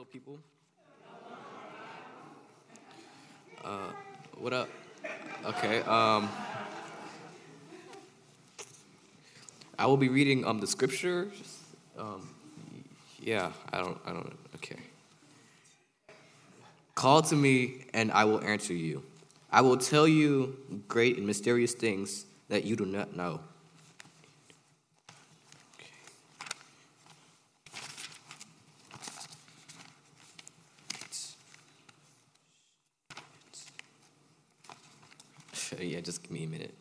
Hello, people. What up? Okay. I will be reading the scripture. Um, yeah. I don't. Okay. Call to me, and I will answer you. I will tell you great and mysterious things that you do not know. Yeah, just give me a minute.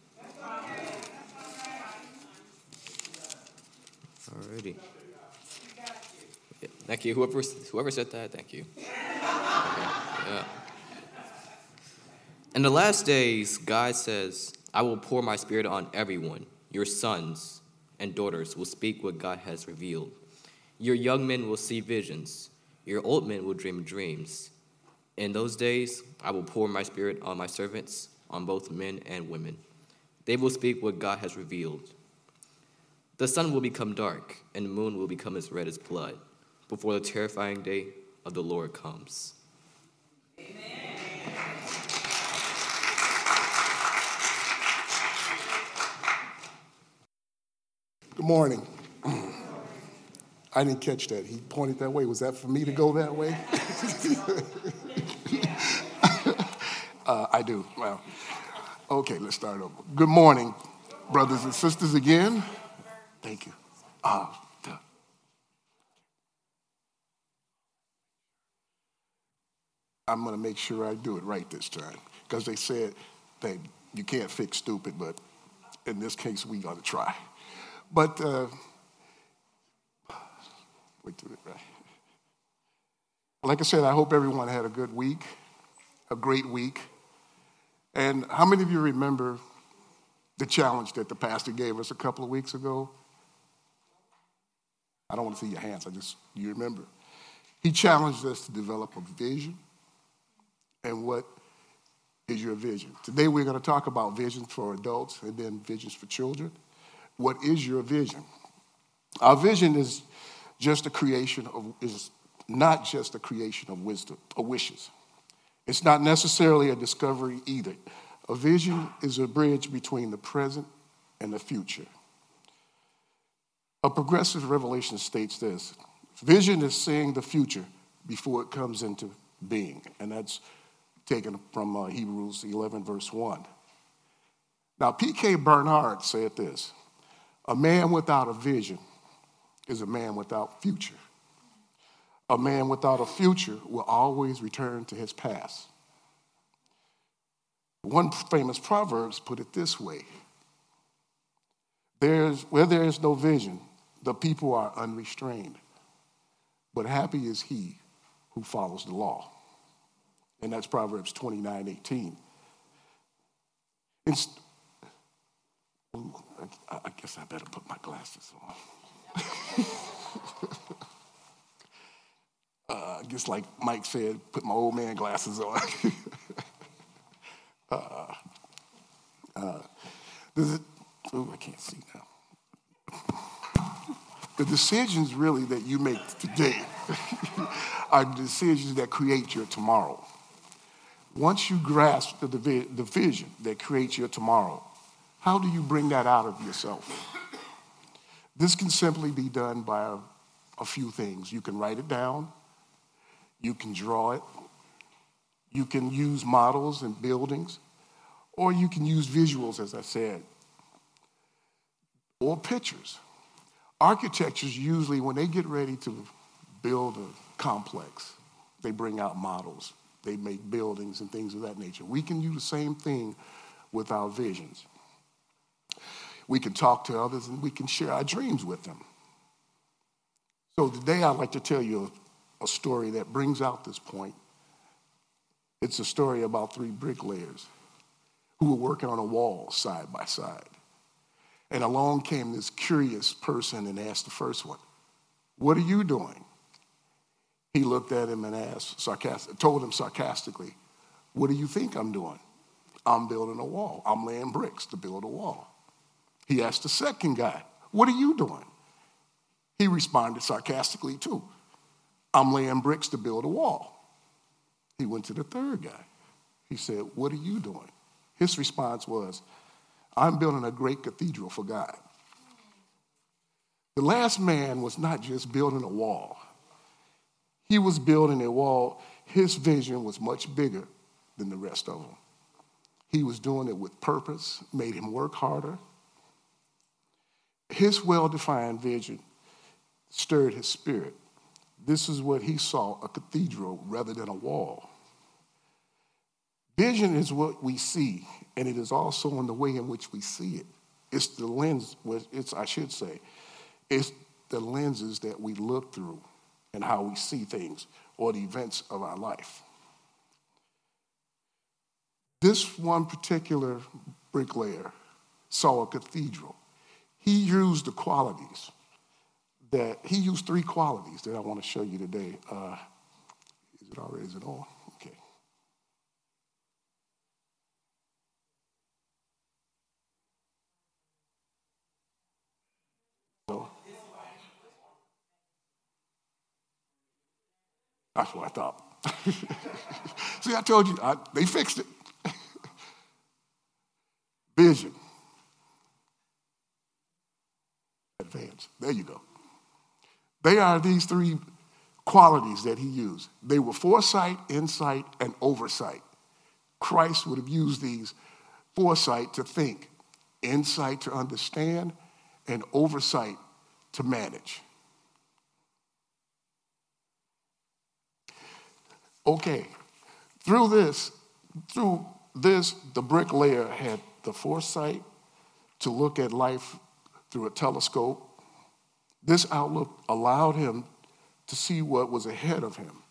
Alrighty. Yeah, thank you. Whoever said that, thank you. Okay. Yeah. In the last days, God says, I will pour my spirit on everyone. Your sons and daughters will speak what God has revealed. Your young men will see visions. Your old men will dream dreams. In those days, I will pour my spirit on my servants, on both men and women. They will speak what God has revealed. The sun will become dark, and the moon will become as red as blood, before the terrifying day of the Lord comes. Good morning. I didn't catch that. He pointed that way. Was that for me to go that way? I do. Well, okay, let's start over. Good morning, brothers and sisters again. Thank you. I'm going to make sure I do it right this time because they said that you can't fix stupid, but in this case, we got to try. But wait till it right. Like I said, I hope everyone had a good week, a great week. And how many of you remember the challenge that the pastor gave us a couple of weeks ago? I don't want to see your hands. You remember. He challenged us to develop a vision. And what is your vision? Today we're going to talk about visions for adults and then visions for children. What is your vision? Our vision is not just a creation of wisdom or wishes. It's not necessarily a discovery either. A vision is a bridge between the present and the future. A progressive revelation states this: vision is seeing the future before it comes into being. And that's taken from Hebrews 11, verse 1. Now, P.K. Bernard said this: a man without a vision is a man without future. A man without a future will always return to his past. One famous proverb put it this way: where there is no vision, the people are unrestrained, but happy is he who follows the law. And that's Proverbs 29:18. I guess I better put my glasses on. Just like Mike said, put my old man glasses on. I can't see now. The decisions really that you make today are decisions that create your tomorrow. Once you grasp the vision that creates your tomorrow, how do you bring that out of yourself? This can simply be done by a few things. You can write it down. You can draw it. You can use models and buildings. Or you can use visuals, as I said, or pictures. Architectures usually, when they get ready to build a complex, they bring out models. They make buildings and things of that nature. We can do the same thing with our visions. We can talk to others and we can share our dreams with them. So today I'd like to tell you a story that brings out this point. It's a story about three bricklayers who were working on a wall side by side. And along came this curious person and asked the first one, "What are you doing?" He looked at him and told him sarcastically, "What do you think I'm doing?" "I'm building a wall. I'm laying bricks to build a wall." He asked the second guy, "What are you doing?" He responded sarcastically too, I'm laying bricks to build a wall. He went to the third guy. He said, what are you doing? His response was, I'm building a great cathedral for God. The last man was not just building a wall. He was building a wall. His vision was much bigger than the rest of them. He was doing it with purpose, made him work harder. His well-defined vision stirred his spirit. This is what he saw, a cathedral rather than a wall. Vision is what we see, and it is also in the way in which we see it. It's the lens, it's the lenses that we look through and how we see things or the events of our life. This one particular bricklayer saw a cathedral. He used three qualities that I want to show you today. Is it on? Okay. So, that's what I thought. See, I told you, they fixed it. Vision. Advance. There you go. They are these three qualities that he used. They were foresight, insight, and oversight. Christ would have used these: foresight to think, insight to understand, and oversight to manage. Okay, through this, the bricklayer had the foresight to look at life through a telescope. This outlook allowed him to see what was ahead of him.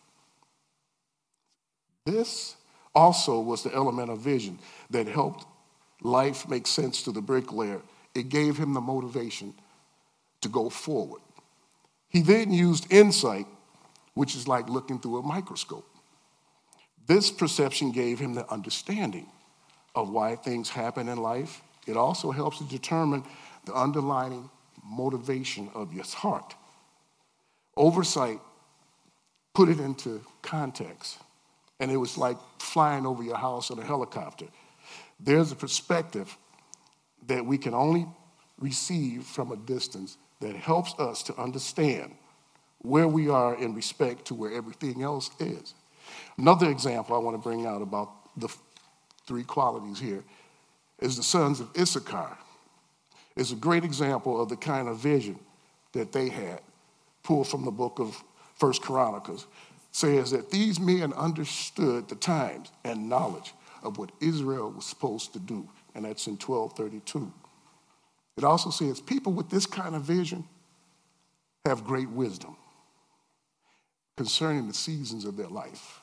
This also was the element of vision that helped life make sense to the bricklayer. It gave him the motivation to go forward. He then used insight, which is like looking through a microscope. This perception gave him the understanding of why things happen in life. It also helps to determine the underlying motivation of your heart. Oversight put it into context, and it was like flying over your house in a helicopter. There's a perspective that we can only receive from a distance that helps us to understand where we are in respect to where everything else is. Another example I want to bring out about the three qualities here is the sons of Issachar. It's a great example of the kind of vision that they had, pulled from the book of 1 Chronicles. Says that these men understood the times and knowledge of what Israel was supposed to do, and that's in 1232. It also says people with this kind of vision have great wisdom concerning the seasons of their life.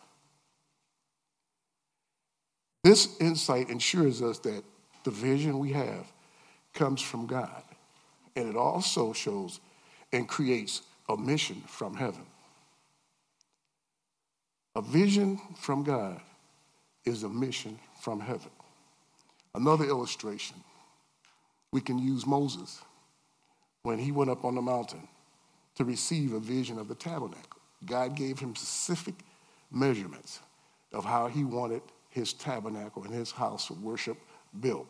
This insight ensures us that the vision we have comes from God, and it also shows and creates a mission from heaven. A vision from God is a mission from heaven. Another illustration, we can use Moses when he went up on the mountain to receive a vision of the tabernacle. God gave him specific measurements of how he wanted his tabernacle and his house of worship built.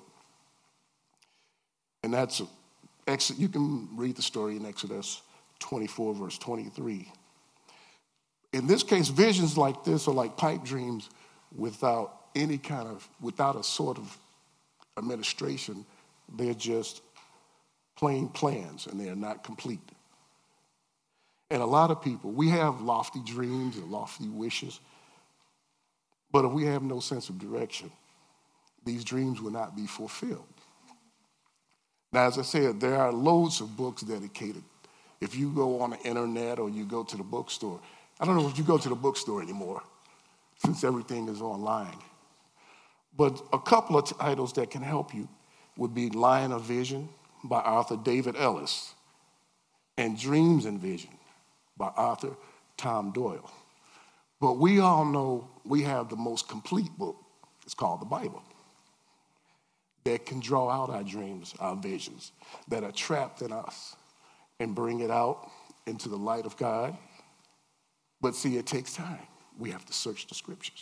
And that's, you can read the story in Exodus 24, verse 23. In this case, visions like this are like pipe dreams without a sort of administration. They're just plain plans, and they are not complete. And a lot of people, we have lofty dreams and lofty wishes, but if we have no sense of direction, these dreams will not be fulfilled. Now, as I said, there are loads of books dedicated. If you go on the internet or you go to the bookstore, I don't know if you go to the bookstore anymore since everything is online. But a couple of titles that can help you would be Lion of Vision by Arthur David Ellis and Dreams and Vision by Arthur Tom Doyle. But we all know we have the most complete book. It's called the Bible, that can draw out our dreams, our visions that are trapped in us and bring it out into the light of God. But see, it takes time. We have to search the scriptures.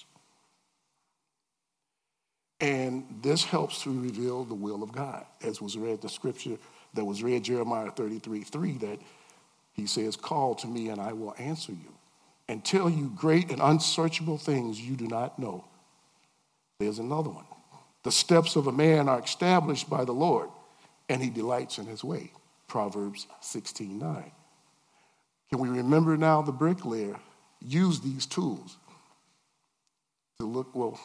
And this helps to reveal the will of God, as was read the scripture that was read, Jeremiah 33:3, that he says, call to me and I will answer you and tell you great and unsearchable things you do not know. There's another one. The steps of a man are established by the Lord, and he delights in his way. Proverbs 16:9. Can we remember now the bricklayer used these tools to look, well,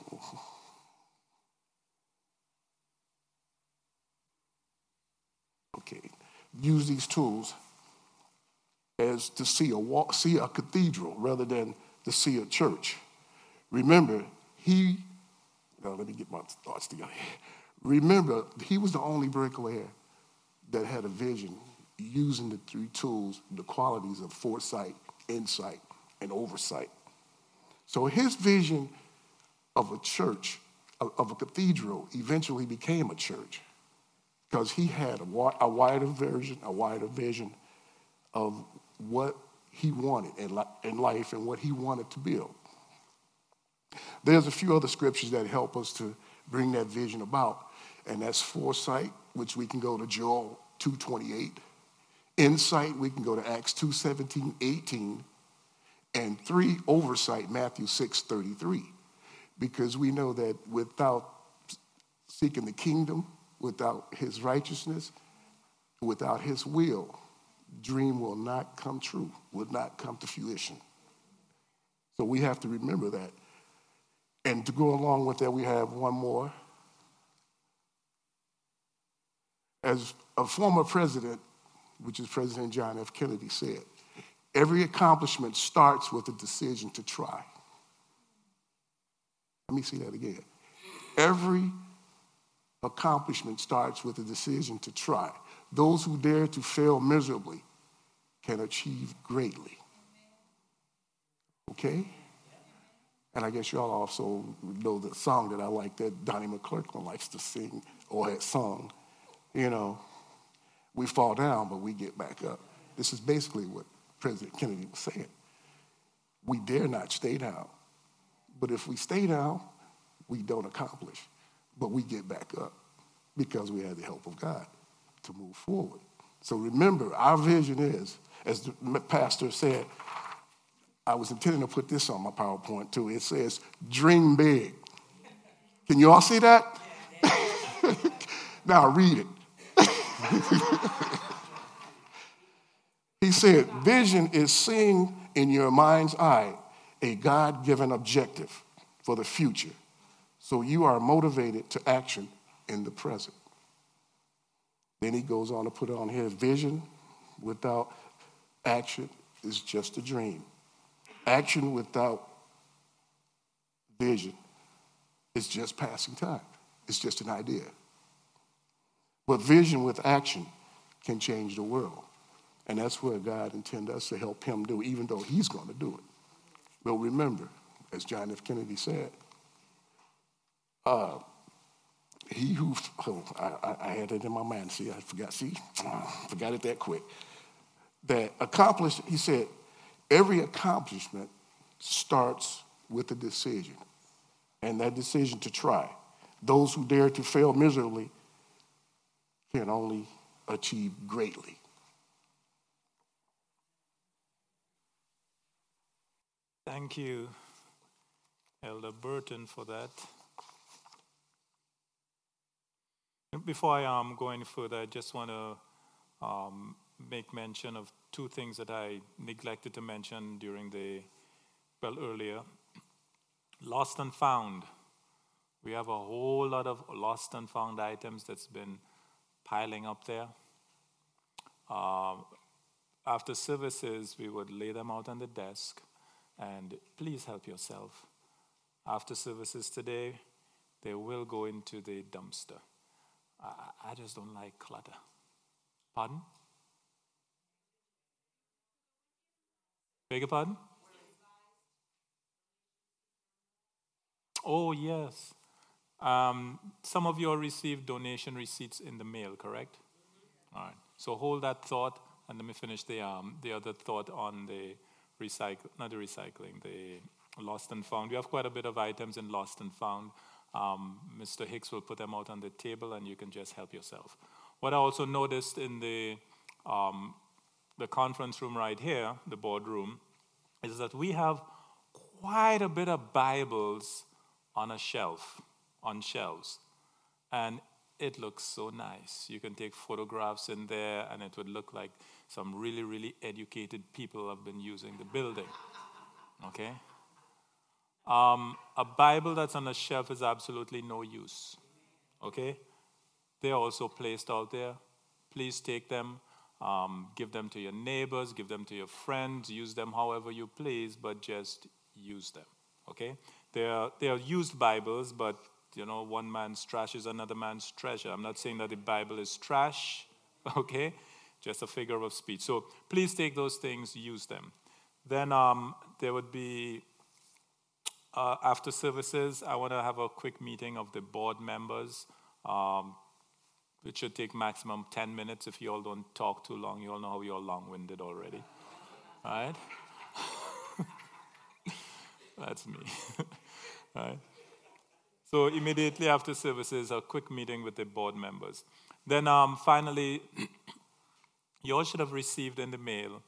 okay, use these tools as to see a cathedral rather than to see a church. Remember, let me get my thoughts together. Remember, he was the only bricklayer that had a vision using the three tools, the qualities of foresight, insight, and oversight. So his vision of a church, of a cathedral, eventually became a church because he had a wider vision of what he wanted in life and what he wanted to build. There's a few other scriptures that help us to bring that vision about, and that's foresight, which we can go to Joel 2:28. Insight, we can go to Acts 2:17, 18. And 3, oversight, Matthew 6:33. Because we know that without seeking the kingdom, without his righteousness, without his will, dream will not come true, will not come to fruition. So we have to remember that. And to go along with that, we have one more. As a former president, which is President John F. Kennedy, said, every accomplishment starts with a decision to try. Let me say that again. Every accomplishment starts with a decision to try. Those who dare to fail miserably can achieve greatly. Okay? And I guess y'all also know the song that I like that Donnie McClurkin likes to sing, or had sung. You know, we fall down, but we get back up. This is basically what President Kennedy was saying. We dare not stay down. But if we stay down, we don't accomplish. But we get back up because we have the help of God to move forward. So remember, our vision is, as the pastor said, I was intending to put this on my PowerPoint too. It says, dream big. Can you all see that? Now read it. He said, vision is seeing in your mind's eye a God-given objective for the future, so you are motivated to action in the present. Then he goes on to put on here, vision without action is just a dream. Action without vision is just passing time. It's just an idea. But vision with action can change the world. And that's where God intended us to help him do, even though he's going to do it. But remember, as John F. Kennedy said, I had it in my mind. See, I forgot it that quick. That accomplished, he said, every accomplishment starts with a decision, and that decision to try. Those who dare to fail miserably can only achieve greatly. Thank you, Elder Burton, for that. Before I go any further, I just want to make mention of two things that I neglected to mention earlier. Lost and found. We have a whole lot of lost and found items that's been piling up there. After services, we would lay them out on the desk, and please help yourself. After services today, they will go into the dumpster. I just don't like clutter. Pardon? Beg your pardon? Oh, yes. Some of you all received donation receipts in the mail, correct? All right. So hold that thought, and let me finish the other thought on the Lost and Found. We have quite a bit of items in Lost and Found. Mr. Hicks will put them out on the table, and you can just help yourself. What I also noticed in the conference room right here, the boardroom, is that we have quite a bit of Bibles on shelves. And it looks so nice. You can take photographs in there, and it would look like some really, really educated people have been using the building. Okay? A Bible that's on a shelf is absolutely no use. Okay? They are also placed out there. Please take them. Give them to your neighbors. Give them to your friends. Use them however you please, but just use them. Okay? They are used Bibles, but one man's trash is another man's treasure. I'm not saying that the Bible is trash, okay? Just a figure of speech. So please take those things, use them. Then there would be, after services, I want to have a quick meeting of the board members. It should take maximum 10 minutes if you all don't talk too long. You all know how you're long-winded already, right? That's me, right? So immediately after services, a quick meeting with the board members. Then finally, you all should have received in the mail,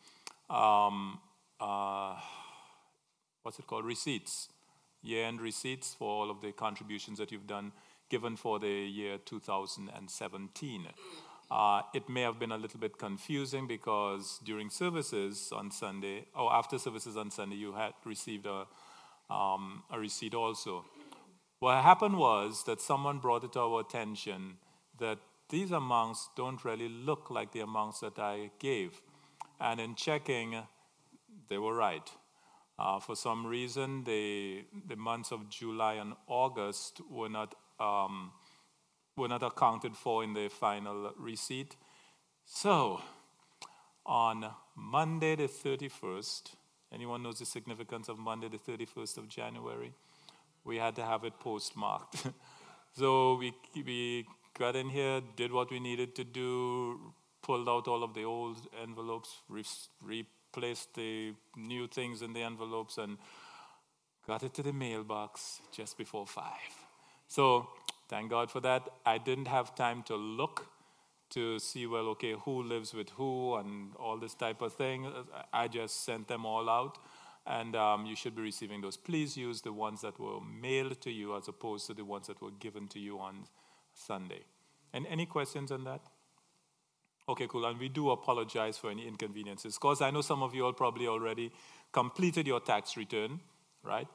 receipts, year-end receipts for all of the contributions that you've given for the year 2017. It may have been a little bit confusing because during services on Sunday, or after services on Sunday, you had received a receipt also. What happened was that someone brought it to our attention that these amounts don't really look like the amounts that I gave. And in checking, they were right. For some reason, the months of July and August were not accounted for in the final receipt. So, on Monday the 31st, anyone knows the significance of Monday the 31st of January? We had to have it postmarked. So we got in here, did what we needed to do, pulled out all of the old envelopes, replaced the new things in the envelopes, and got it to the mailbox just before 5. So thank God for that. I didn't have time to look to see, who lives with who and all this type of thing. I just sent them all out. And you should be receiving those. Please use the ones that were mailed to you as opposed to the ones that were given to you on Sunday. And any questions on that? Okay, cool. And we do apologize for any inconveniences. Because I know some of you all probably already completed your tax return, right?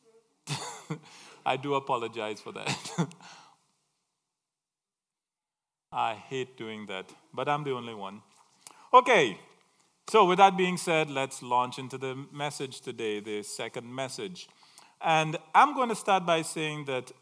I do apologize for that. I hate doing that, but I'm the only one. Okay. So with that being said, let's launch into the message today, the second message. And I'm going to start by saying that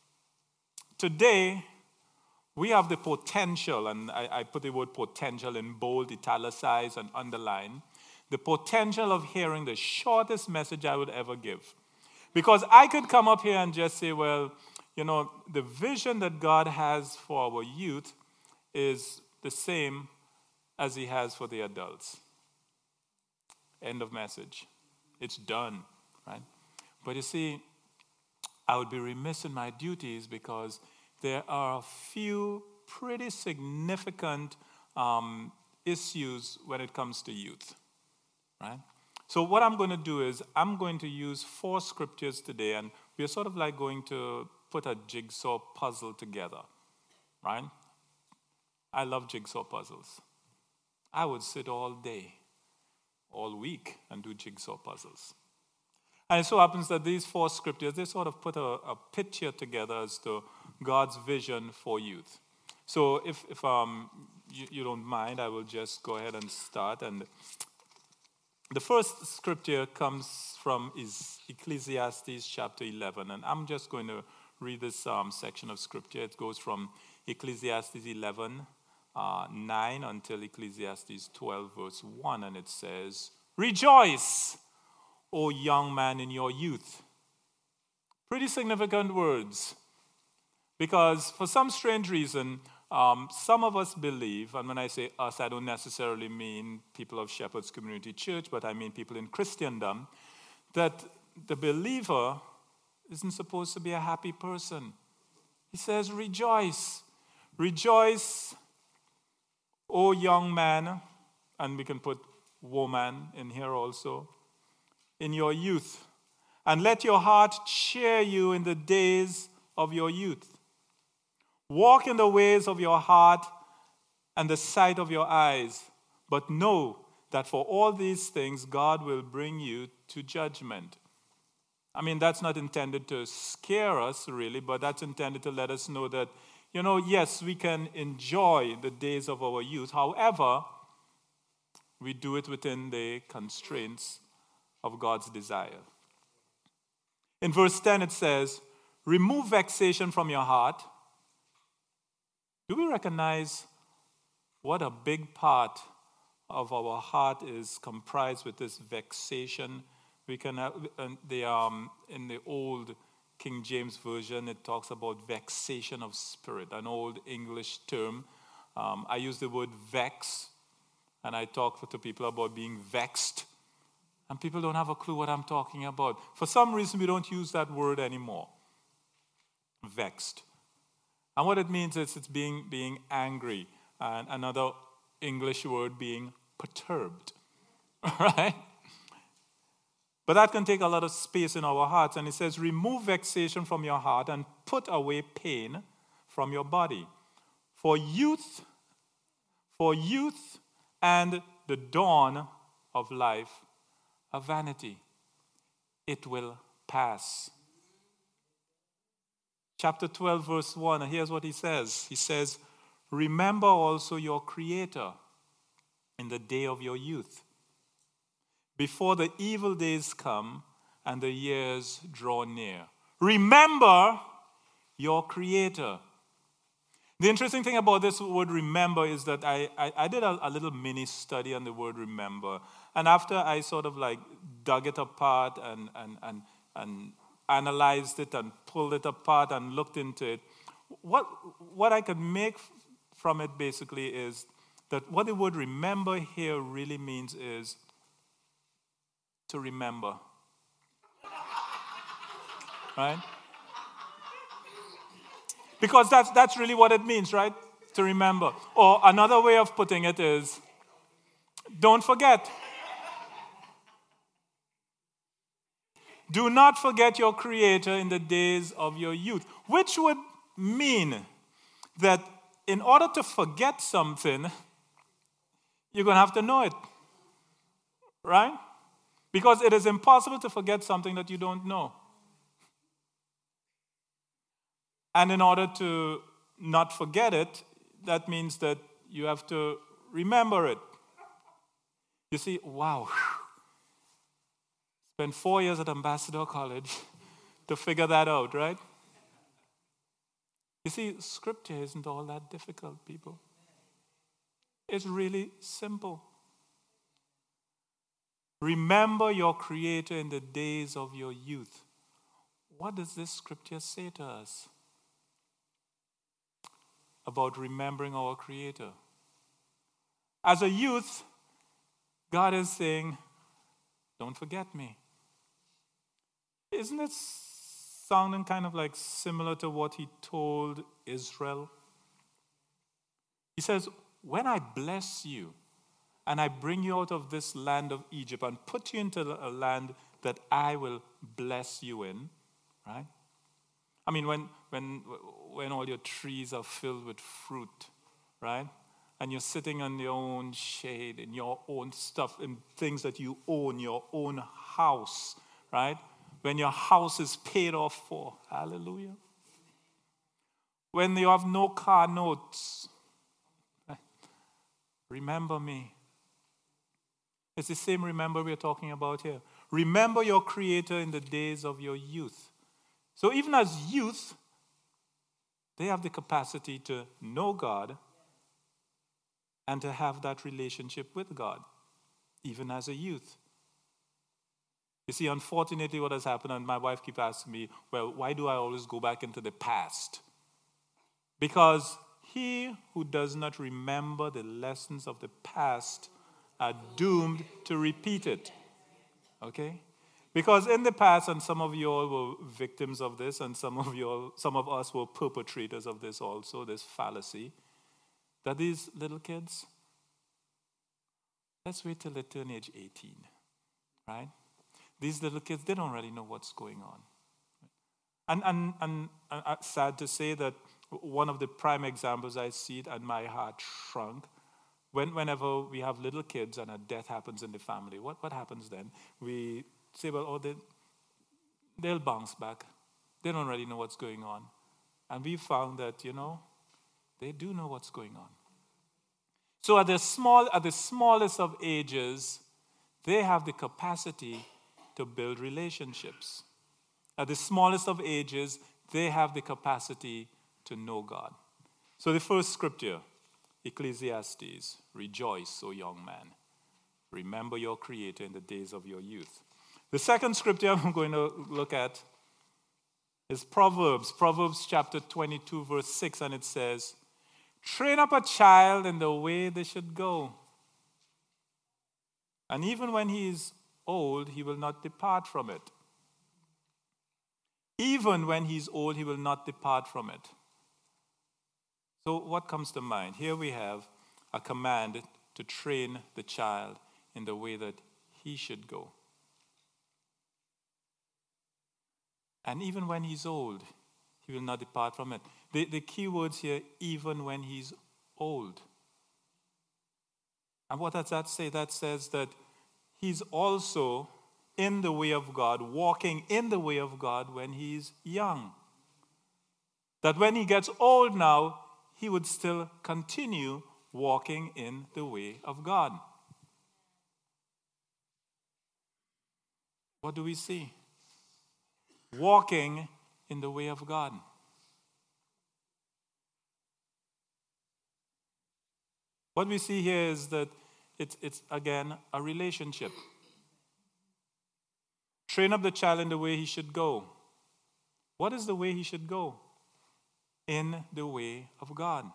today we have the potential, and I put the word potential in bold, italicized, and underlined, the potential of hearing the shortest message I would ever give. Because I could come up here and just say, the vision that God has for our youth is the same as he has for the adults. End of message. It's done, right? But you see, I would be remiss in my duties because there are a few pretty significant issues when it comes to youth, right? So what I'm going to do is I'm going to use 4 scriptures today, and we're sort of like going to put a jigsaw puzzle together, right? I love jigsaw puzzles. I would sit all day, all week, and do jigsaw puzzles. And it so happens that these 4 scriptures, they sort of put a picture together as to God's vision for youth. So if you don't mind, I will just go ahead and start. And the first scripture comes from Ecclesiastes chapter 11. And I'm just going to read this section of scripture. It goes from Ecclesiastes 11, 9 until Ecclesiastes 12, verse 1. And it says, "Rejoice, O young man, in your youth." Pretty significant words. Because for some strange reason, some of us believe, and when I say us, I don't necessarily mean people of Shepherd's Community Church, but I mean people in Christendom, that the believer isn't supposed to be a happy person. He says, rejoice. Rejoice, O young man, and we can put woman in here also, in your youth. And let your heart cheer you in the days of your youth. Walk in the ways of your heart and the sight of your eyes. But know that for all these things, God will bring you to judgment. I mean, that's not intended to scare us, really, but that's intended to let us know that, yes, we can enjoy the days of our youth. However, we do it within the constraints of God's desire. In verse 10, it says, remove vexation from your heart. Do we recognize what a big part of our heart is comprised with this vexation? We can have, in the old King James Version, it talks about vexation of spirit, an old English term. I use the word vex, and I talk to people about being vexed, and people don't have a clue what I'm talking about. For some reason, we don't use that word anymore, vexed. And what it means is it's being angry, and another English word being perturbed, right? But that can take a lot of space in our hearts. And it says, remove vexation from your heart and put away pain from your body. For youth and the dawn of life are vanity. It will pass. Chapter 12, verse 1, and here's what he says. He says, remember also your Creator in the day of your youth, before the evil days come and the years draw near. Remember your Creator. The interesting thing about this word remember is that I did a little mini study on the word remember. And after I sort of like dug it apart and analyzed it and pulled it apart and looked into it, what I could make from it basically is that what the word remember here really means is to remember. Right? Because that's really what it means, right? To remember. Or another way of putting it is, don't forget. Do not forget your Creator in the days of your youth. Which would mean that in order to forget something, you're going to have to know it. Right? Because it is impossible to forget something that you don't know. And in order to not forget it, that means that you have to remember it. You see, wow. Spent 4 years at Ambassador College to figure that out, right? You see, Scripture isn't all that difficult, people. It's really simple. Remember your Creator in the days of your youth. What does this Scripture say to us about remembering our Creator? As a youth, God is saying, don't forget me. Isn't it sounding kind of like similar to what he told Israel? He says, when I bless you and I bring you out of this land of Egypt and put you into a land that I will bless you in, right? I mean, when all your trees are filled with fruit, right? And you're sitting on your own shade, in your own stuff, in things that you own, your own house, right? When your house is paid off for, hallelujah. When you have no car notes, right? Remember me. It's the same remember we're talking about here. Remember your Creator in the days of your youth. So even as youth, they have the capacity to know God and to have that relationship with God, even as a youth. You see, unfortunately, what has happened, and my wife keeps asking me, well, why do I always go back into the past? Because he who does not remember the lessons of the past are doomed to repeat it. Okay? Because in the past, and some of you all were victims of this, and some of us were perpetrators of this also, this fallacy, that these little kids, let's wait till they turn age 18, right? These little kids, they don't really know what's going on. And sad to say that one of the prime examples I see it, and my heart shrunk, whenever we have little kids and a death happens in the family, what happens then? We say, well, they'll bounce back. They don't really know what's going on. And we found that, they do know what's going on. So at the smallest of ages, they have the capacity to build relationships. At the smallest of ages, they have the capacity to know God. So the first scripture, Ecclesiastes, rejoice, O young man. Remember your Creator in the days of your youth. The second scripture I'm going to look at is Proverbs chapter 22, verse 6, and it says, train up a child in the way they should go. And even when he is old, he will not depart from it. Even when he's old, he will not depart from it. So what comes to mind? Here we have a command to train the child in the way that he should go. And even when he's old, he will not depart from it. The key words here, even when he's old. And what does that say? That says that he's also in the way of God, walking in the way of God when he's young. That when he gets old now, he would still continue walking in the way of God. What do we see? Walking in the way of God. What we see here is that it's again a relationship. Train up the child in the way he should go. What is the way he should go? In the way of God.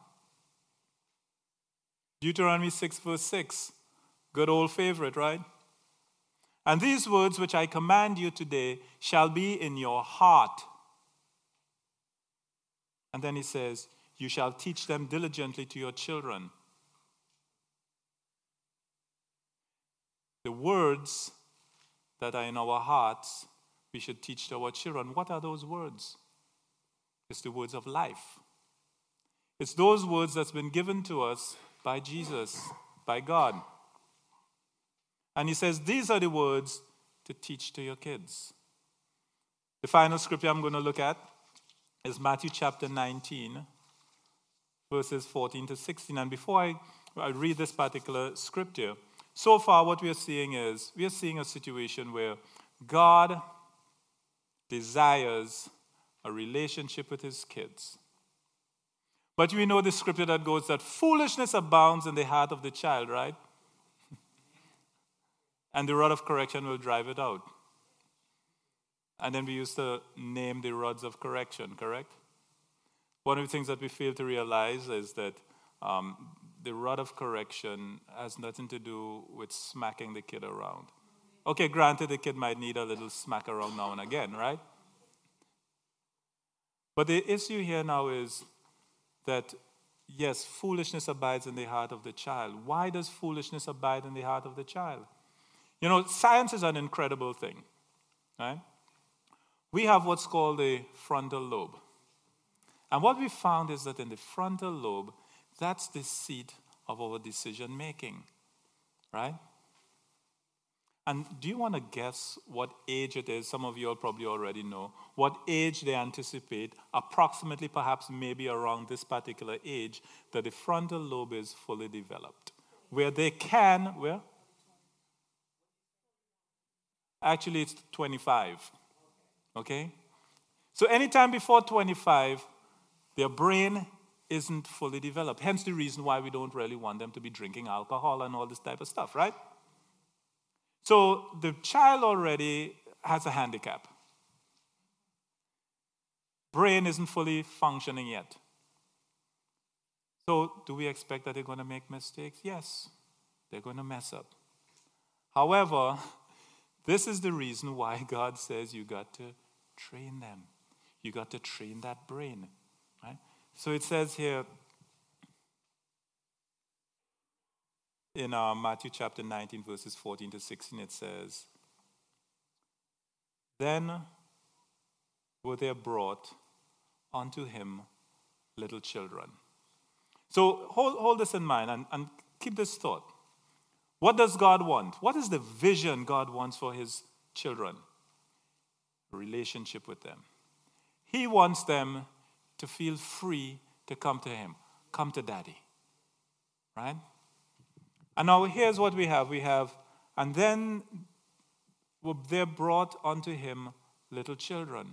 Deuteronomy 6 verse 6. Good old favorite, right? And these words which I command you today shall be in your heart. And then he says, you shall teach them diligently to your children. The words that are in our hearts, we should teach to our children. What are those words? It's the words of life. It's those words that's been given to us by Jesus, by God. And he says, these are the words to teach to your kids. The final scripture I'm going to look at is Matthew chapter 19, verses 14 to 16. And before I read this particular scripture, so far what we are seeing is, we are seeing a situation where God desires a relationship with his kids. But we know the scripture that goes that foolishness abounds in the heart of the child, right? And the rod of correction will drive it out. And then we used to name the rods of correction, correct? One of the things that we fail to realize is that the rod of correction has nothing to do with smacking the kid around. Okay, granted, the kid might need a little smack around now and again, right? But the issue here now is that, yes, foolishness abides in the heart of the child. Why does foolishness abide in the heart of the child? Science is an incredible thing, right? We have what's called the frontal lobe. And what we found is that in the frontal lobe, that's the seat of our decision making, right? And do you want to guess what age it is? Some of you all probably already know. What age they anticipate, approximately perhaps maybe around this particular age, that the frontal lobe is fully developed. Where they can, where? Actually, it's 25, okay? So anytime before 25, their brain isn't fully developed. Hence the reason why we don't really want them to be drinking alcohol and all this type of stuff, right? So the child already has a handicap. Brain isn't fully functioning yet. So do we expect that they're going to make mistakes? Yes, they're going to mess up. However, this is the reason why God says you got to train them. You got to train that brain. Right? So it says here in Matthew chapter 19, verses 14 to 16, it says, "Then were there brought unto him little children." So hold this in mind and keep this thought. What does God want? What is the vision God wants for his children? A relationship with them. He wants them to feel free to come to him. Come to daddy. Right? And now here's what we have. We have, and then were there brought unto him little children.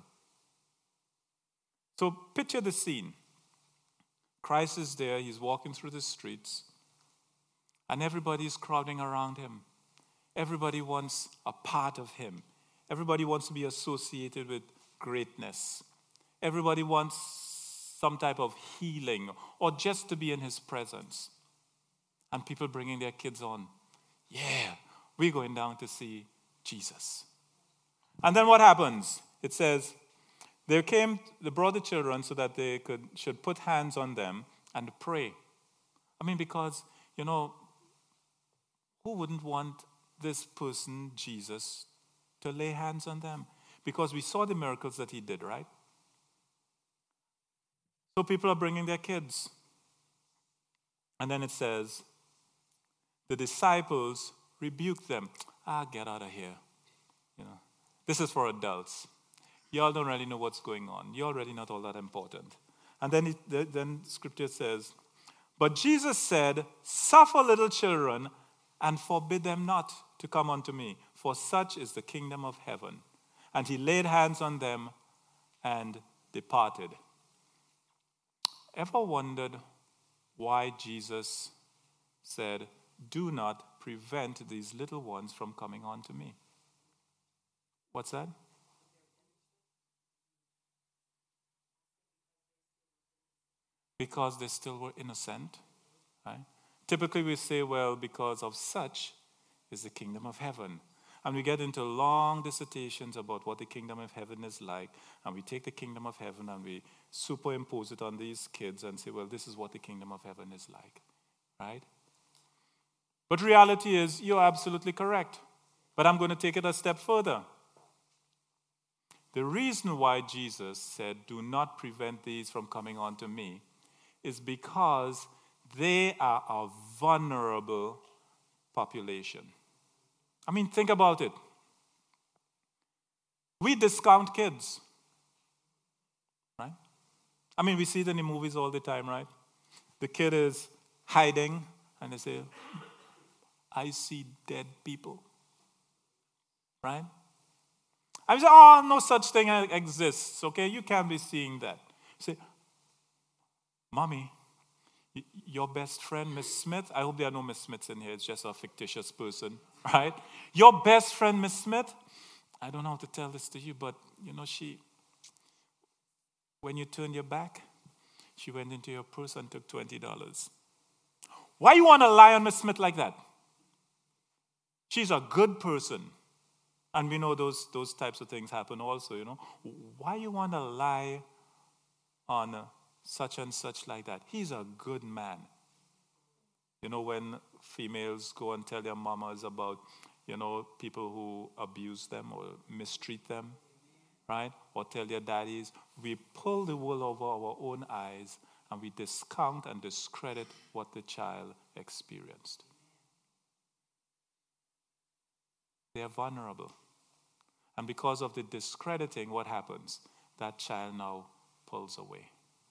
So picture the scene. Christ is there. He's walking through the streets. And everybody's crowding around him. Everybody wants a part of him. Everybody wants to be associated with greatness. Everybody wants some type of healing or just to be in his presence. And people bringing their kids on. Yeah, we're going down to see Jesus. And then what happens? It says, they brought the children so that they should put hands on them and pray. I mean, because, who wouldn't want this person, Jesus, to lay hands on them? Because we saw the miracles that he did, right? So people are bringing their kids. And then it says, the disciples rebuked them. Get out of here. This is for adults. Y'all don't really know what's going on. You're already not all that important. And then scripture says, but Jesus said, suffer little children and forbid them not to come unto me, for such is the kingdom of heaven. And he laid hands on them and departed. Ever wondered why Jesus said, do not prevent these little ones from coming unto me? What's that? Because they still were innocent, right? Typically we say, well, because of such is the kingdom of heaven. And we get into long dissertations about what the kingdom of heaven is like. And we take the kingdom of heaven and we superimpose it on these kids and say, well, this is what the kingdom of heaven is like, right? But reality is, you're absolutely correct. But I'm going to take it a step further. The reason why Jesus said, do not prevent these from coming unto me, is because they are a vulnerable population. I mean, think about it. We discount kids, right? I mean, we see it in the movies all the time, right? The kid is hiding, and they say, I see dead people, right? I say, no such thing exists, okay? You can't be seeing that. You say, Mommy, your best friend, Miss Smith, I hope there are no Miss Smiths in here, it's just a fictitious person, right? Your best friend, Miss Smith, I don't know how to tell this to you, but, when you turned your back, she went into your purse and took $20. Why you want to lie on Miss Smith like that? She's a good person. And we know those types of things happen also, Why you want to lie on such and such like that? He's a good man. When females go and tell their mamas about, people who abuse them or mistreat them, right? Or tell their daddies, we pull the wool over our own eyes and we discount and discredit what the child experienced. They are vulnerable. And because of the discrediting, what happens? That child now pulls away.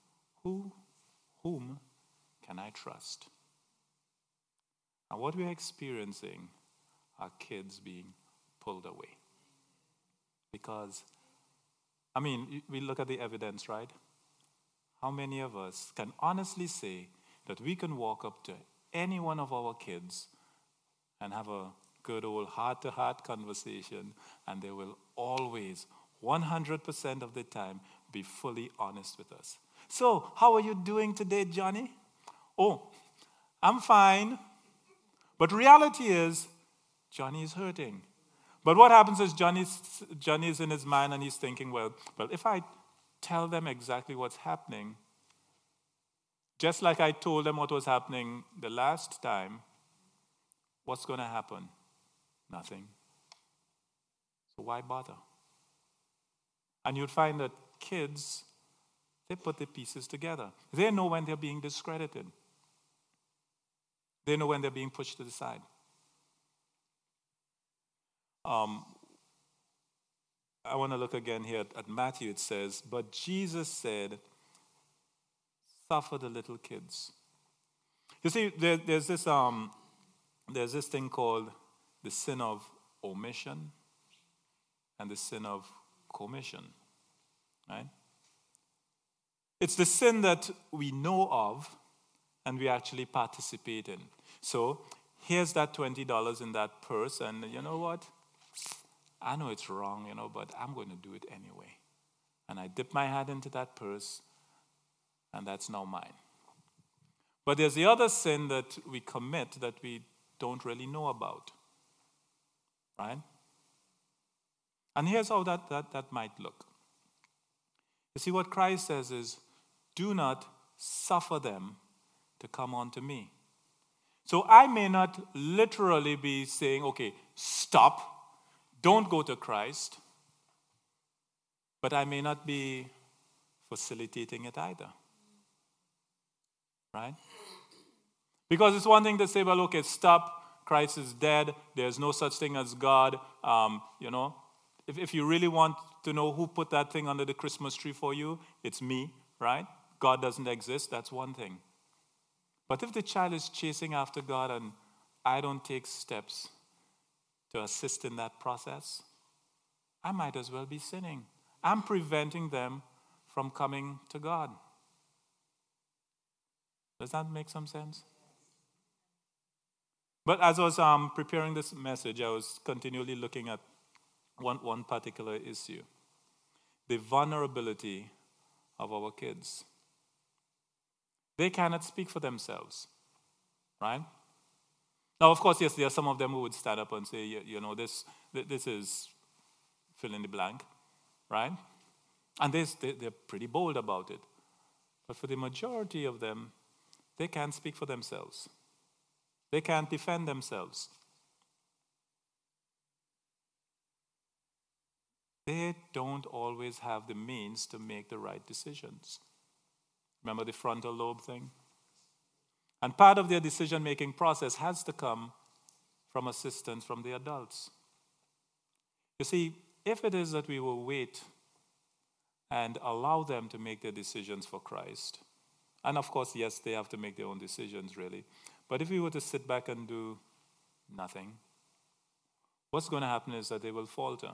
Whom can I trust? And what we're experiencing are kids being pulled away. Because, we look at the evidence, right? How many of us can honestly say that we can walk up to any one of our kids and have a good old heart-to-heart conversation, and they will always, 100% of the time, be fully honest with us? So, how are you doing today, Johnny? oh, I'm fine. But reality is, Johnny is hurting. But what happens is Johnny's in his mind and he's thinking, well, if I tell them exactly what's happening, just like I told them what was happening the last time, what's going to happen? Nothing. So why bother? And you'll find that kids, they put the pieces together. They know when they're being discredited. They know when they're being pushed to the side. I want to look again here at Matthew. It says, but Jesus said, suffer the little kids. You see, there's this thing called the sin of omission and the sin of commission, right? It's the sin that we know of and we actually participate in. So here's that $20 in that purse, and you know what? I know it's wrong, but I'm going to do it anyway. And I dip my hand into that purse, and that's now mine. But there's the other sin that we commit that we don't really know about, right? And here's how that might look. You see, what Christ says is, do not suffer them to come unto me. So I may not literally be saying, okay, stop, don't go to Christ, but I may not be facilitating it either. Right? Because it's one thing to say, well, okay, stop, Christ is dead, there's no such thing as God. If you really want to know who put that thing under the Christmas tree for you, it's me, right? God doesn't exist, that's one thing. But if the child is chasing after God and I don't take steps to assist in that process, I might as well be sinning. I'm preventing them from coming to God. Does that make some sense? But as I was preparing this message, I was continually looking at one particular issue. The vulnerability of our kids. They cannot speak for themselves, right? Now, of course, yes, there are some of them who would stand up and say, this is fill in the blank, right? And they're pretty bold about it. But for the majority of them, they can't speak for themselves. They can't defend themselves. They don't always have the means to make the right decisions. Remember the frontal lobe thing? And part of their decision-making process has to come from assistance from the adults. You see, if it is that we will wait and allow them to make their decisions for Christ, and of course, yes, they have to make their own decisions, really. But if we were to sit back and do nothing, what's going to happen is that they will falter.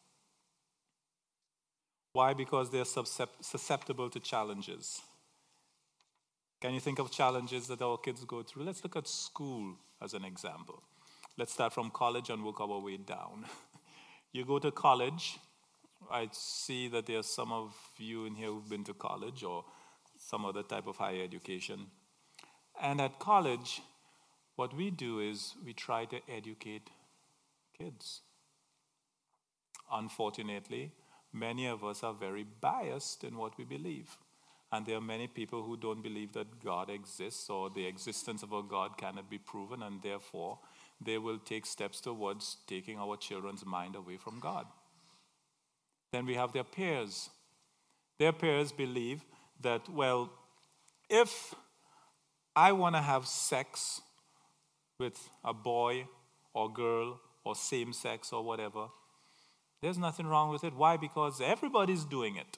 Why? Because they're susceptible to challenges. Can you think of challenges that our kids go through? Let's look at school as an example. Let's start from college and work our way down. You go to college. I see that there are some of you in here who've been to college or some other type of higher education. And at college, what we do is we try to educate kids. Unfortunately, many of us are very biased in what we believe. And there are many people who don't believe that God exists or the existence of a God cannot be proven, and therefore they will take steps towards taking our children's mind away from God. Then we have their peers. Their peers believe that, well, if I want to have sex with a boy or girl or same sex or whatever, there's nothing wrong with it. Why? Because everybody's doing it.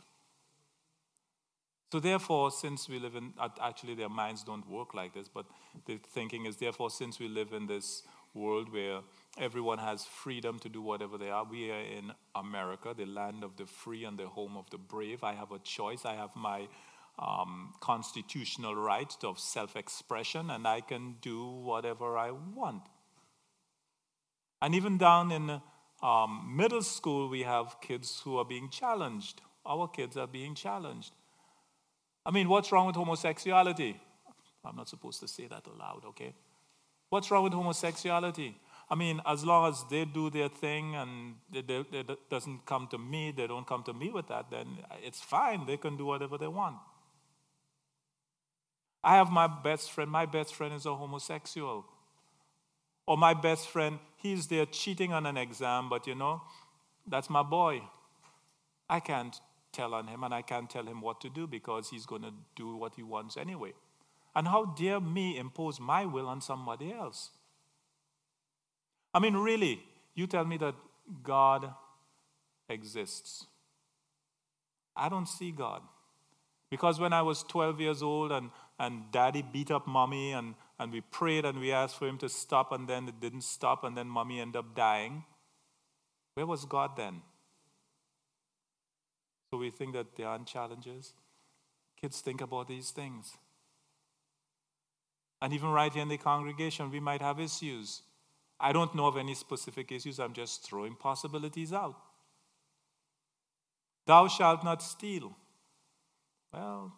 So therefore, since we live in, actually their minds don't work like this, but the thinking is, therefore, since we live in this world where everyone has freedom to do whatever they are, we are in America, the land of the free and the home of the brave. I have a choice. I have my constitutional right of self-expression, and I can do whatever I want. And even down in middle school, we have kids who are being challenged. Our kids are being challenged. I mean, what's wrong with homosexuality? I'm not supposed to say that aloud, okay? What's wrong with homosexuality? I mean, as long as they do their thing and it doesn't come to me, they don't come to me with that, then it's fine. They can do whatever they want. I have my best friend is a homosexual. Or my best friend, he's there cheating on an exam, but that's my boy. I can't tell on him and I can't tell him what to do because he's going to do what he wants anyway. And how dare me impose my will on somebody else? I mean, really, you tell me that God exists. I don't see God. Because when I was 12 years old and daddy beat up mommy and we prayed and we asked for him to stop and then it didn't stop and then mommy ended up dying, where was God then? So we think that there aren't challenges. Kids think about these things. And even right here in the congregation, we might have issues. I don't know of any specific issues. I'm just throwing possibilities out. Thou shalt not steal. Well,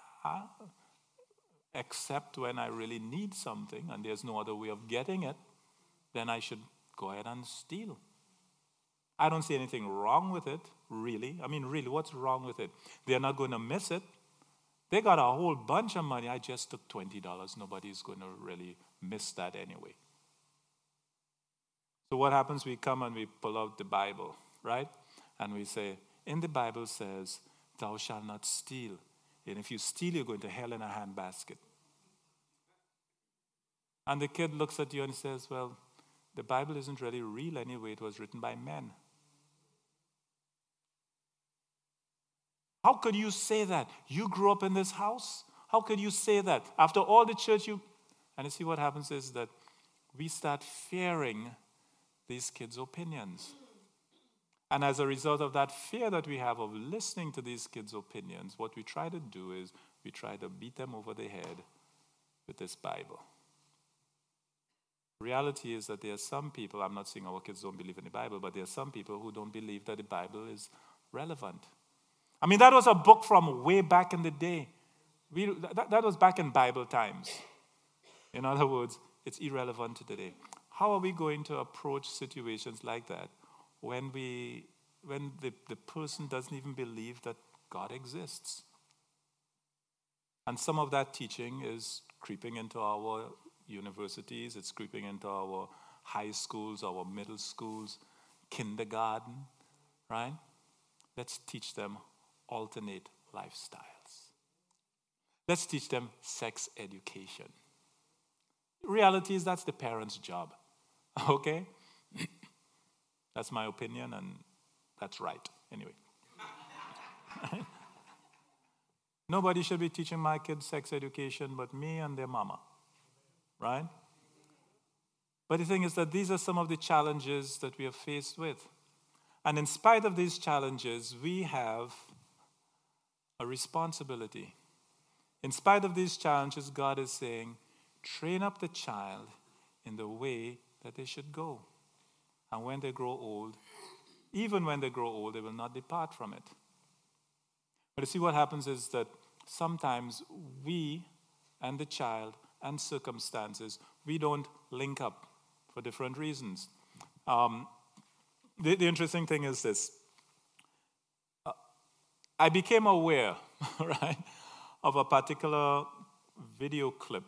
except when I really need something and there's no other way of getting it, then I should go ahead and steal. I don't see anything wrong with it, really. I mean, really, what's wrong with it? They're not going to miss it. They got a whole bunch of money. I just took $20. Nobody's going to really miss that anyway. So what happens? We come and we pull out the Bible, right? And we say, in the Bible says, thou shalt not steal. And if you steal, you're going to hell in a handbasket. And the kid looks at you and says, well, the Bible isn't really real anyway. It was written by men. How could you say that? You grew up in this house? How could you say that? After all the church And you see what happens is that we start fearing these kids' opinions. And as a result of that fear that we have of listening to these kids' opinions, what we try to do is we try to beat them over the head with this Bible. Reality is that there are some people, I'm not saying our kids don't believe in the Bible, but there are some people who don't believe that the Bible is relevant. I mean, that was a book from way back in the day. That was back in Bible times. In other words, it's irrelevant to today. How are we going to approach situations like that when the person doesn't even believe that God exists? And some of that teaching is creeping into our universities, it's creeping into our high schools, our middle schools, kindergarten, right? Let's teach them alternate lifestyles. Let's teach them sex education. Reality is that's the parent's job, okay? That's my opinion, and that's right. Anyway. Nobody should be teaching my kids sex education but me and their mama, right? But the thing is that these are some of the challenges that we are faced with. And in spite of these challenges, we have a responsibility. In spite of these challenges, God is saying, train up the child in the way that they should go. And when they grow old, even when they grow old, they will not depart from it. But you see, what happens is that sometimes we and the child and circumstances, we don't link up for different reasons. The interesting thing is this. I became aware, right, of a particular video clip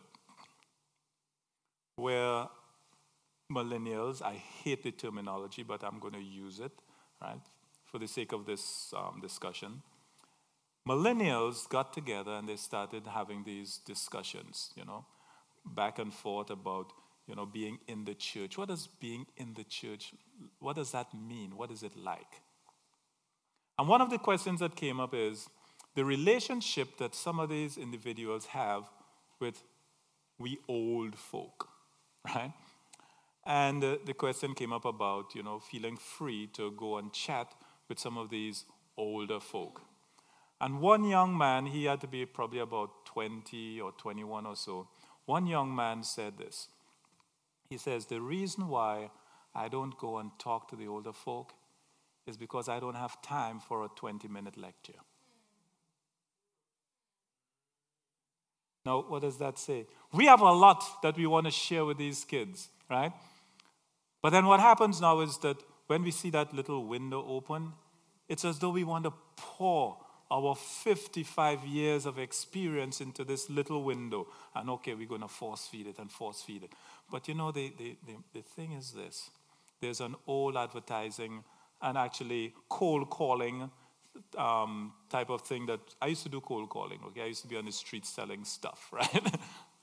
where millennials, I hate the terminology, but I'm going to use it, right, for the sake of this discussion. Millennials got together and they started having these discussions, back and forth about, being in the church. What does being in the church, what does that mean? What is it like? And one of the questions that came up is the relationship that some of these individuals have with we old folk, right? And the question came up about, feeling free to go and chat with some of these older folk. And one young man, he had to be probably about 20 or 21 or so. One young man said this. He says, the reason why I don't go and talk to the older folk is because I don't have time for a 20-minute lecture. Now, what does that say? We have a lot that we want to share with these kids, right? But then what happens now is that when we see that little window open, it's as though we want to pour our 55 years of experience into this little window. And okay, we're going to force feed it and force feed it. But you know, the thing is this. There's an old advertising and actually cold calling type of thing that I used to do cold calling. Okay, I used to be on the street selling stuff, right?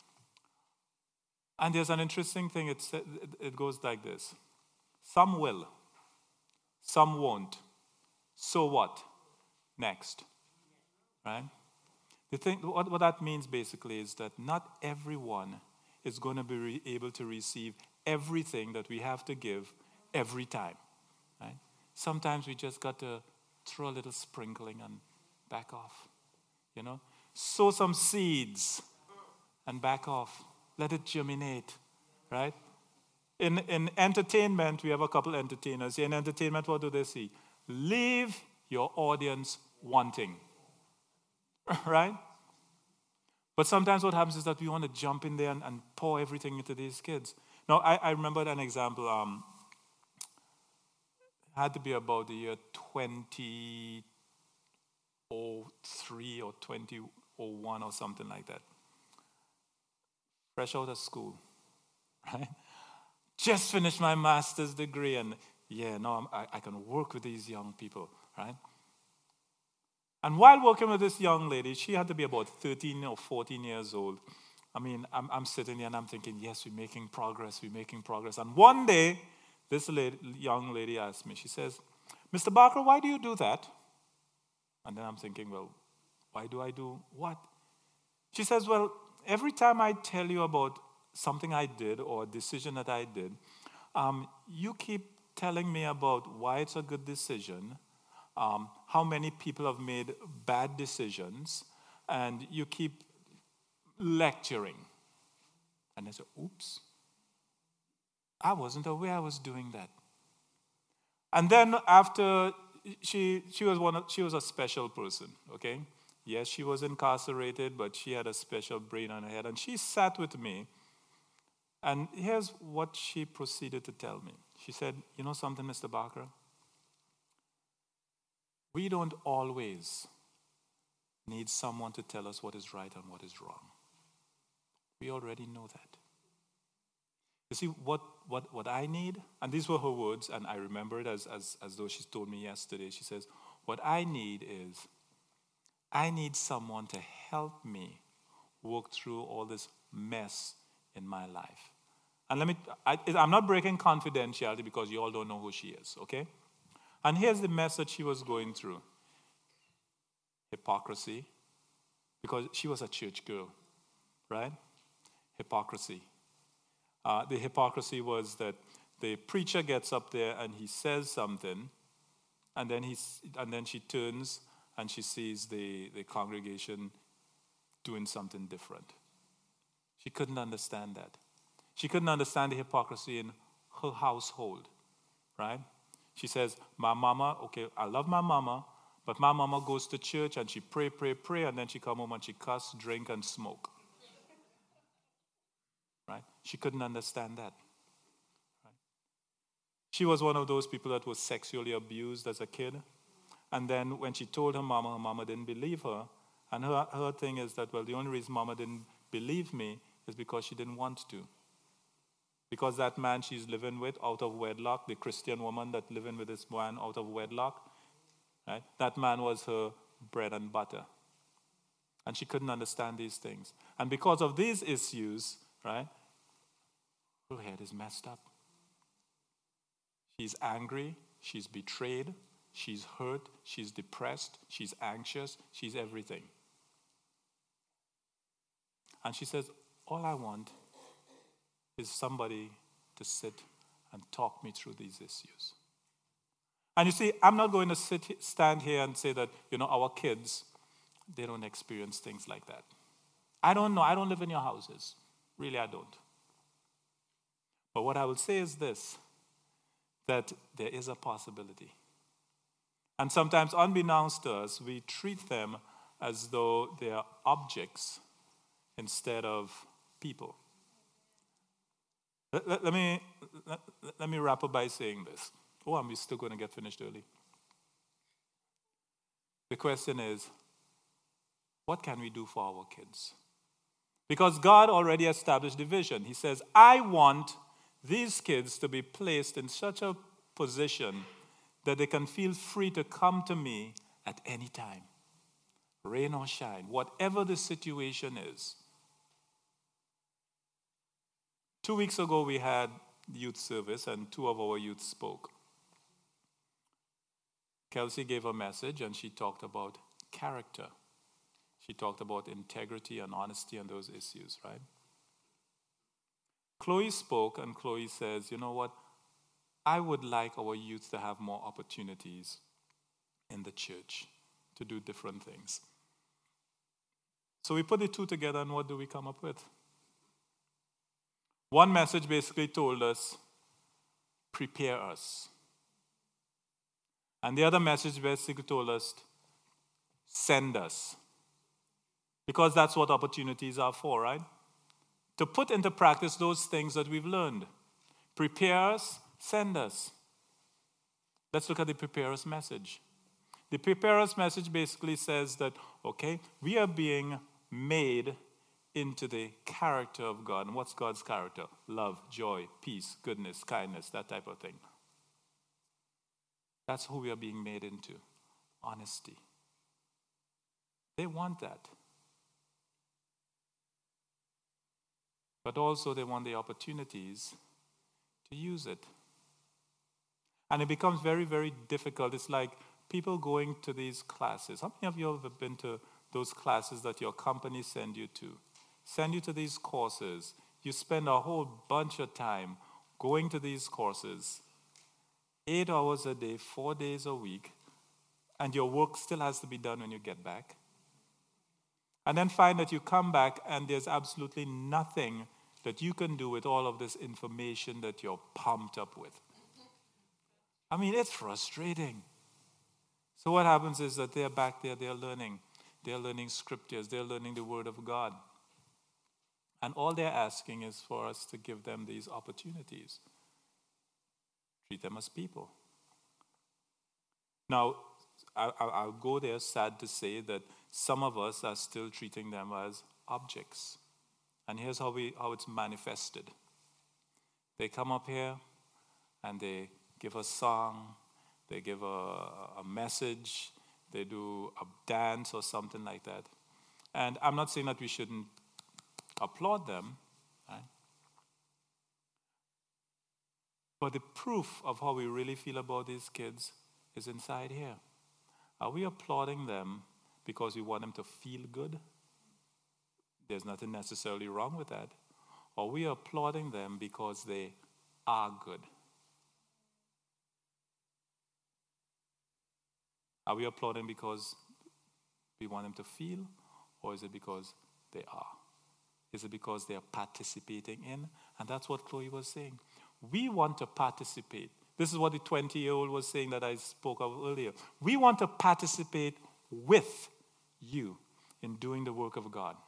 And there's an interesting thing. It goes like this: some will, some won't. So what? Next, right? The thing, what that means basically is that not everyone is going to be able to receive everything that we have to give every time, right? Sometimes we just got to throw a little sprinkling and back off, you know? Sow some seeds and back off. Let it germinate, right? In entertainment, we have a couple entertainers. In entertainment, what do they see? Leave your audience wanting, right? But sometimes what happens is that we want to jump in there and pour everything into these kids. Now, I remember an example. Had to be about the year 2003 or 2001 or something like that. Fresh out of school, right? Just finished my master's degree, and now I can work with these young people, right? And while working with this young lady, she had to be about 13 or 14 years old. I mean, I'm sitting there and I'm thinking, yes, we're making progress. And one day, this young lady asked me, she says, Mr. Barker, why do you do that? And then I'm thinking, well, why do I do what? She says, well, every time I tell you about something I did or a decision that I did, you keep telling me about why it's a good decision, how many people have made bad decisions, and you keep lecturing. And I said, oops. I wasn't aware I was doing that. And then after, she was a special person, okay? Yes, she was incarcerated, but she had a special brain on her head. And she sat with me, and here's what she proceeded to tell me. She said, you know something, Mr. Barker? We don't always need someone to tell us what is right and what is wrong. We already know that. You see, what I need, and these were her words, and I remember it as though she told me yesterday. She says, what I need is, I need someone to help me work through all this mess in my life. And I'm not breaking confidentiality because you all don't know who she is, okay? And here's the mess that she was going through. Hypocrisy, because she was a church girl, right? Hypocrisy. The hypocrisy was that the preacher gets up there and he says something, and then she turns and she sees the congregation doing something different. She couldn't understand that. She couldn't understand the hypocrisy in her household, right? She says, my mama, okay, I love my mama, but my mama goes to church and she pray, and then she come home and she cuss, drink, and smoke. Right? She couldn't understand that. Right? She was one of those people that was sexually abused as a kid. And then when she told her mama didn't believe her. And her thing is that, well, the only reason mama didn't believe me is because she didn't want to. Because that man she's living with out of wedlock, the Christian woman that living with this man out of wedlock, right? That man was her bread and butter. And she couldn't understand these things. And because of these issues, right, her head is messed up. She's angry, she's betrayed, she's hurt, she's depressed, she's anxious, she's everything. And she says, all I want is somebody to sit and talk me through these issues. And you see, I'm not going to stand here and say that, our kids, they don't experience things like that. I don't know. I don't live in your houses. Really, I don't. But what I will say is this, that there is a possibility. And sometimes, unbeknownst to us, we treat them as though they are objects instead of people. Let me wrap up by saying this. Oh, I'm still going to get finished early. The question is, what can we do for our kids? Because God already established the vision. He says, I want these kids to be placed in such a position that they can feel free to come to me at any time, rain or shine, whatever the situation is. 2 weeks ago, we had youth service, and 2 of our youth spoke. Kelsey gave a message, and she talked about character. She talked about integrity and honesty and those issues, right? Chloe spoke, and Chloe says, you know what? I would like our youth to have more opportunities in the church to do different things. So we put the two together, and what do we come up with? One message basically told us, prepare us. And the other message basically told us, send us. Because that's what opportunities are for, right? To put into practice those things that we've learned. Prepare us, send us. Let's look at the prepare us message. The prepare us message basically says that, okay, we are being made into the character of God. And what's God's character? Love, joy, peace, goodness, kindness, that type of thing. That's who we are being made into. Honesty. They want that. But also they want the opportunities to use it. And it becomes very, very difficult. It's like people going to these classes. How many of you have been to those classes that your company send you to? Send you to these courses. You spend a whole bunch of time going to these courses. 8 hours a day, 4 days a week. And your work still has to be done when you get back. And then find that you come back and there's absolutely nothing that you can do with all of this information that you're pumped up with. I mean, it's frustrating. So what happens is that they're back there, they're learning. They're learning scriptures, they're learning the Word of God. And all they're asking is for us to give them these opportunities. Treat them as people. Now, I'll go there, sad to say that some of us are still treating them as objects. And here's how it's manifested. They come up here and they give a song, they give a message, they do a dance or something like that. And I'm not saying that we shouldn't applaud them, right? But the proof of how we really feel about these kids is inside here. Are we applauding them because we want them to feel good? There's nothing necessarily wrong with that. Or we are applauding them because they are good. Are we applauding because we want them to feel? Or is it because they are? Is it because they are participating in? And that's what Chloe was saying. We want to participate. This is what the 20-year-old was saying that I spoke of earlier. We want to participate with you in doing the work of God.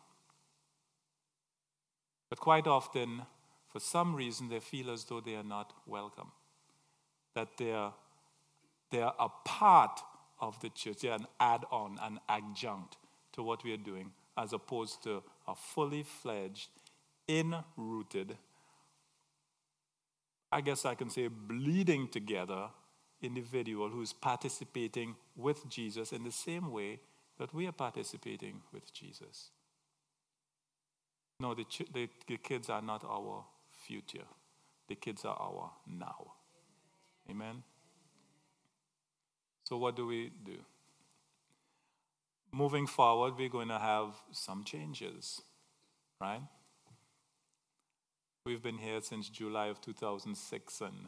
But quite often, for some reason, they feel as though they are not welcome. That they are a part of the church. They are an add-on, an adjunct to what we are doing, as opposed to a fully fledged, in-rooted, I guess I can say bleeding together individual who's participating with Jesus in the same way that we are participating with Jesus. No, the kids are not our future. The kids are our now. Amen? So what do we do? Moving forward, we're going to have some changes, right? We've been here since July of 2006, and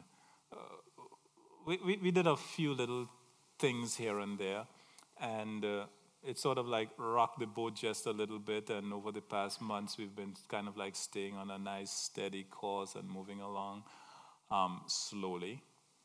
we did a few little things here and there, and it sort of like rocked the boat just a little bit, and over the past months we've been kind of like staying on a nice steady course and moving along slowly.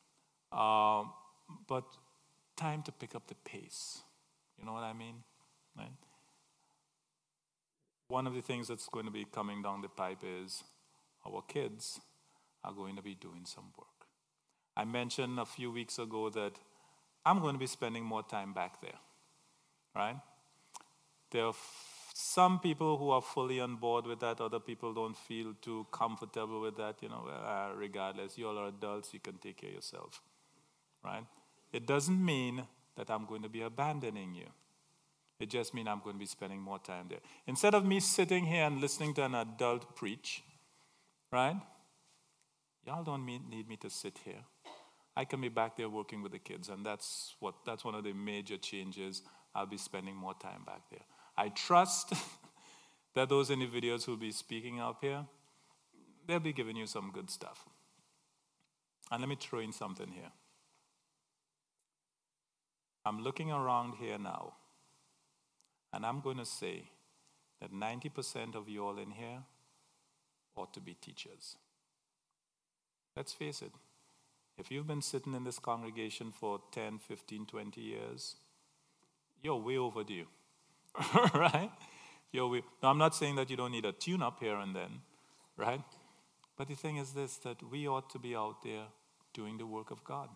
But time to pick up the pace. You know what I mean? Right? one of the things that's going to be coming down the pipe is our kids are going to be doing some work. I mentioned a few weeks ago that I'm going to be spending more time back there, right? There are some people who are fully on board with that. Other people don't feel too comfortable with that. Regardless, you all are adults. You can take care of yourself, right? It doesn't mean that I'm going to be abandoning you. It just means I'm going to be spending more time there. Instead of me sitting here and listening to an adult preach, right? Y'all don't need me to sit here. I can be back there working with the kids, and that's one of the major changes. I'll be spending more time back there. I trust that those individuals who will be speaking up here, they'll be giving you some good stuff. And let me throw in something here. I'm looking around here now, and I'm going to say that 90% of you all in here ought to be teachers. Let's face it. If you've been sitting in this congregation for 10, 15, 20 years, you're way overdue, right? Now, I'm not saying that you don't need a tune-up here and then, right? But the thing is this, that we ought to be out there doing the work of God.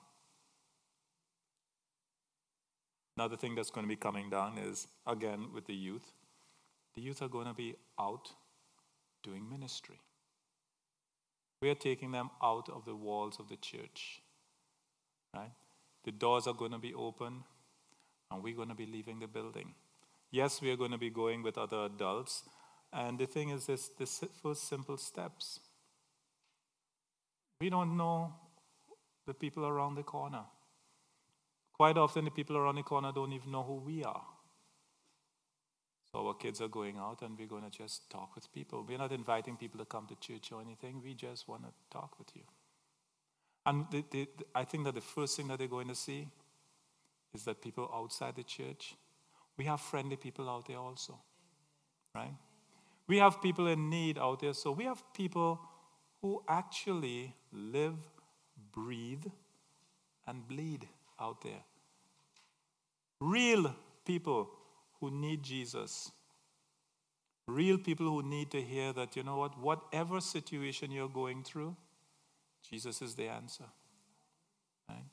Another thing that's going to be coming down is, again, with the youth. The youth are going to be out doing ministry. We are taking them out of the walls of the church, right? The doors are going to be open, and we're going to be leaving the building. Yes, we are going to be going with other adults, and the thing is this first simple steps. We don't know the people around the corner. Quite often, the people around the corner don't even know who we are. So our kids are going out, and we're going to just talk with people. We're not inviting people to come to church or anything. We just want to talk with you. And I think that the first thing that they're going to see is that people outside the church, we have friendly people out there also, right? We have people in need out there. So we have people who actually live, breathe, and bleed out there. Real people who need Jesus. Real people who need to hear that, you know what, whatever situation you're going through, Jesus is the answer. Right?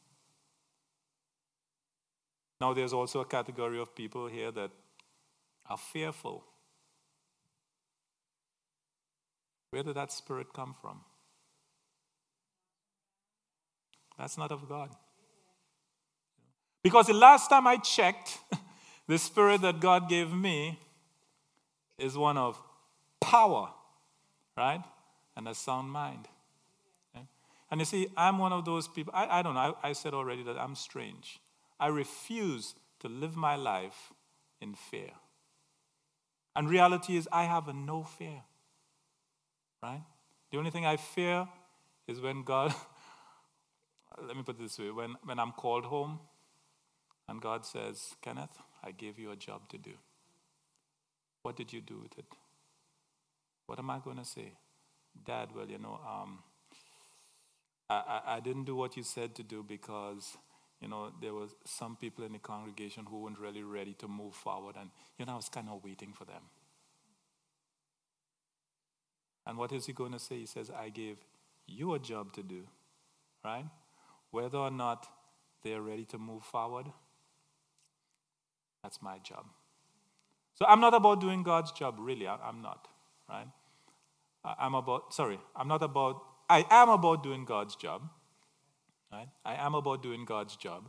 Now, there's also a category of people here that are fearful. Where did that spirit come from? That's not of God. Because the last time I checked, the spirit that God gave me is one of power, right? And a sound mind. Okay? And you see, I'm one of those people, I don't know, I said already that I'm strange. I refuse to live my life in fear. And reality is I have no fear, right? The only thing I fear is when God, let me put it this way, when I'm called home and God says, Kenneth, I gave you a job to do. What did you do with it? What am I going to say? Dad, well, I didn't do what you said to do because, there was some people in the congregation who weren't really ready to move forward. And, I was kind of waiting for them. And what is he going to say? He says, I gave you a job to do, right? Whether or not they're ready to move forward, that's my job. So I'm not about doing God's job, really. I'm not, right? I am about doing God's job, right? I am about doing God's job.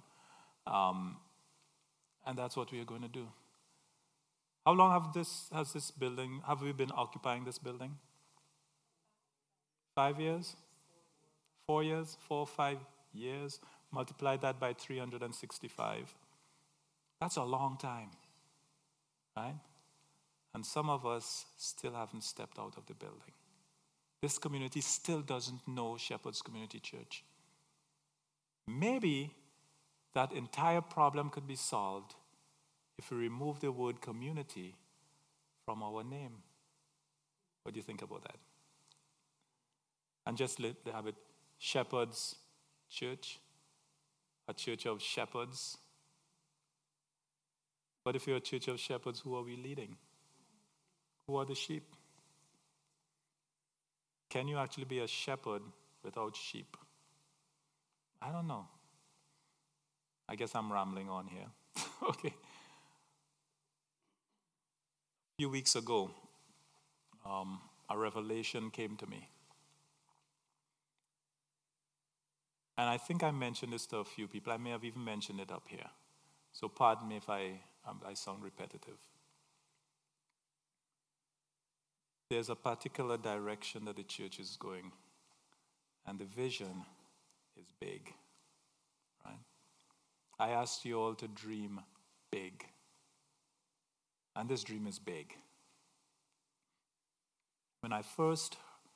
And that's what we are going to do. How long have we been occupying this building? 5 years? 4 years? 4 or 5 years? Multiply that by 365. That's a long time, right? And some of us still haven't stepped out of the building. This community still doesn't know Shepherd's Community Church. Maybe that entire problem could be solved if we remove the word community from our name. What do you think about that? And just have it Shepherd's Church, a church of shepherds. But if you're a church of shepherds, who are we leading? Who are the sheep? Can you actually be a shepherd without sheep? I don't know. I guess I'm rambling on here. Okay. A few weeks ago, a revelation came to me. And I think I mentioned this to a few people. I may have even mentioned it up here. So pardon me if I sound repetitive. There's a particular direction that the church is going, and the vision is big, right? I asked you all to dream big, and this dream is big. When I first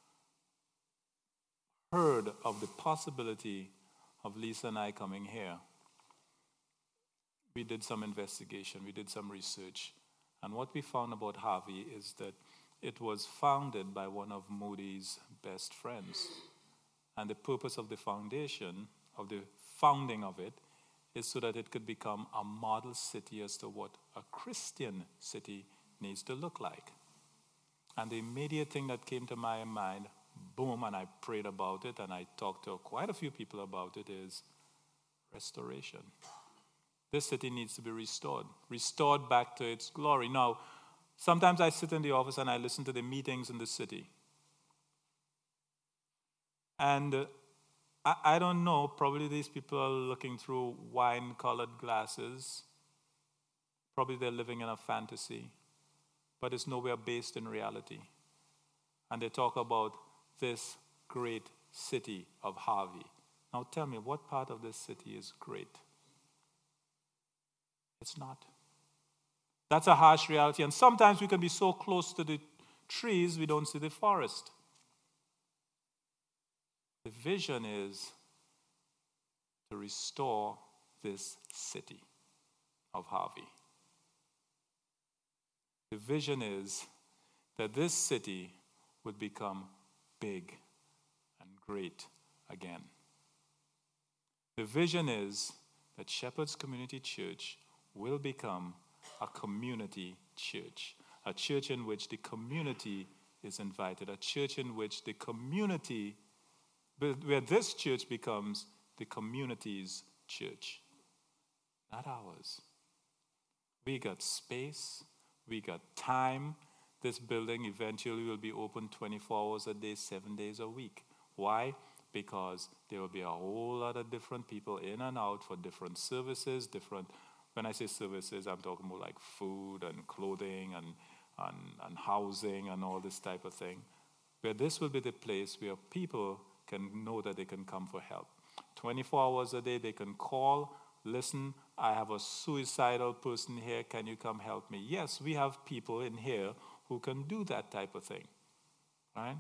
heard of the possibility of Lisa and I coming here, we did some investigation, we did some research, and what we found about Harvey is that it was founded by one of Moody's best friends. And the purpose of the founding of it, is so that it could become a model city as to what a Christian city needs to look like. And the immediate thing that came to my mind, boom, and I prayed about it, and I talked to quite a few people about it, is restoration. This city needs to be restored back to its glory. Now, sometimes I sit in the office and I listen to the meetings in the city. And I don't know, probably these people are looking through wine-colored glasses. Probably they're living in a fantasy, but it's nowhere based in reality. And they talk about this great city of Harvey. Now tell me, what part of this city is great? It's not. That's a harsh reality. And sometimes we can be so close to the trees, we don't see the forest. The vision is to restore this city of Harvey. The vision is that this city would become big and great again. The vision is that Shepherd's Community Church will become a community church, a church in which the community is invited, a church in which the community, where this church becomes the community's church, not ours. We got space, we got time. This building eventually will be open 24 hours a day, 7 days a week. Why? Because there will be a whole lot of different people in and out for different services, when I say services, I'm talking about like food and clothing and housing and all this type of thing. Where this will be the place where people can know that they can come for help. 24 hours a day, they can call, listen, I have a suicidal person here, can you come help me? Yes, we have people in here who can do that type of thing, right?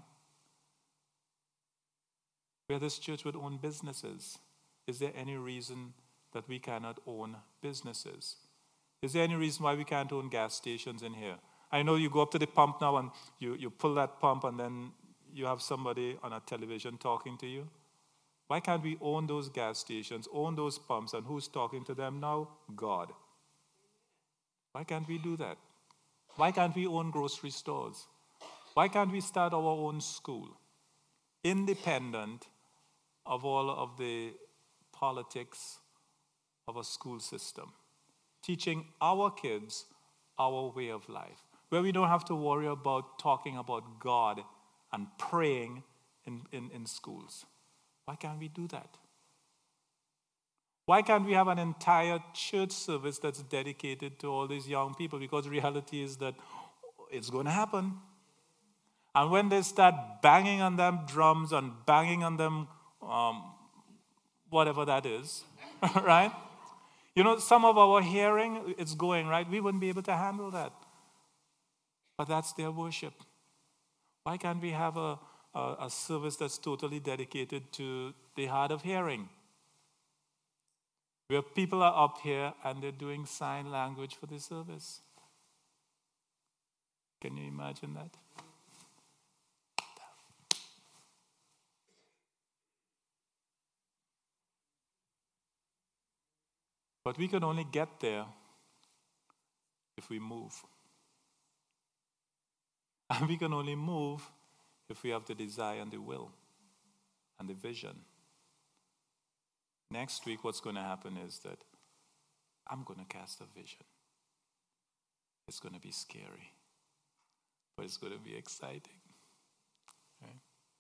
Where this church would own businesses. Is there any reason that we cannot own businesses? Is there any reason why we can't own gas stations in here? I know you go up to the pump now and you pull that pump and then you have somebody on a television talking to you. Why can't we own those gas stations, own those pumps, and who's talking to them now? God. Why can't we do that? Why can't we own grocery stores? Why can't we start our own school, independent of all of the politics of a school system, teaching our kids our way of life, where we don't have to worry about talking about God and praying in schools? Why can't we do that? Why can't we have an entire church service that's dedicated to all these young people? Because the reality is that it's going to happen. And when they start banging on them drums and banging on them whatever that is, right? You know, some of our hearing, it's going, right? We wouldn't be able to handle that. But that's their worship. Why can't we have a service that's totally dedicated to the hard of hearing? Where people are up here and they're doing sign language for the service. Can you imagine that? But we can only get there if we move. And we can only move if we have the desire and the will and the vision. Next week, what's going to happen is that I'm going to cast a vision. It's going to be scary, but it's going to be exciting. Right?